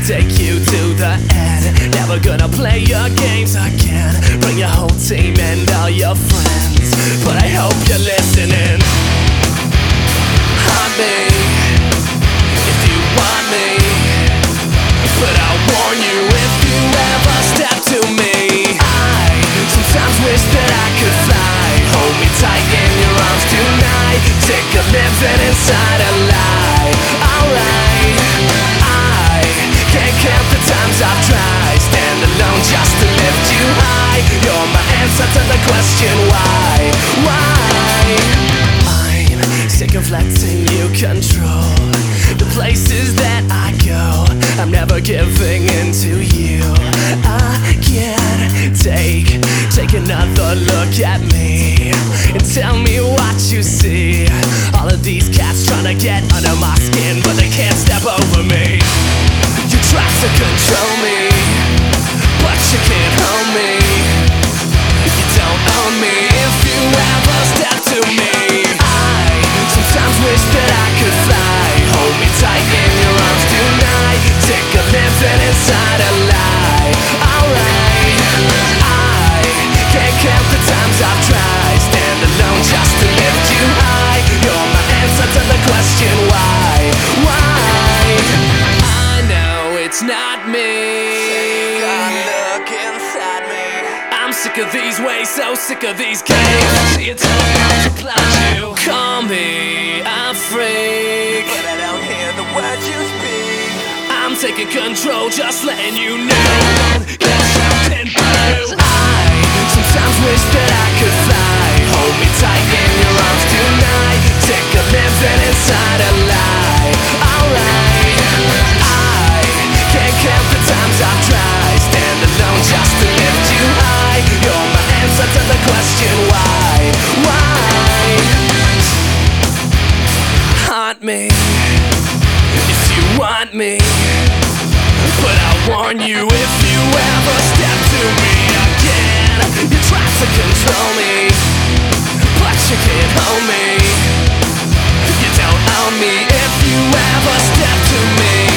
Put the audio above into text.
take you to the end. Never gonna play your games again. Bring your whole team and all your friends, but I hope you're listening. Haunt me if you want me, but I'll warn you if you ever step to me. I sometimes wish that I could fly. Hold me tight in your arms tonight. Take a living inside a lie. Alright, I can't count the times I've tried. Stand alone just to lift you high. You're my answer to the question why. I'm sick of letting you control the places that I go. I'm never giving in to you. I can't take another look at me and tell me what you see. All of these cats trying to get under my skin, but they can't step over me. You try to control me, but you can't hold me. You don't own me if you ever step to me. I sometimes wish that I could fly. Hold me tight in your arms tonight. Take a living inside a lie. Alright, I can't count the times I've tried. Stand alone just to lift you high. You're my answer to the question why. I know it's not me. Look inside me. I'm sick of these ways, so sick of these games. See it all to plot you. Call me a freak, but I don't hear the words you speak. I'm taking control, just letting you know. Get something blue. I sometimes wish that I could fly. Hold me tight in your arms tonight. Take a living inside a lie. Alright, I can't count the times I've tried. Stand alone just to lift you high. You're my answer to the question why. Haunt me if you want me, but I'll warn you if you ever step to me again. You try to control me, but you can't hold me. You don't own me if you ever step to me.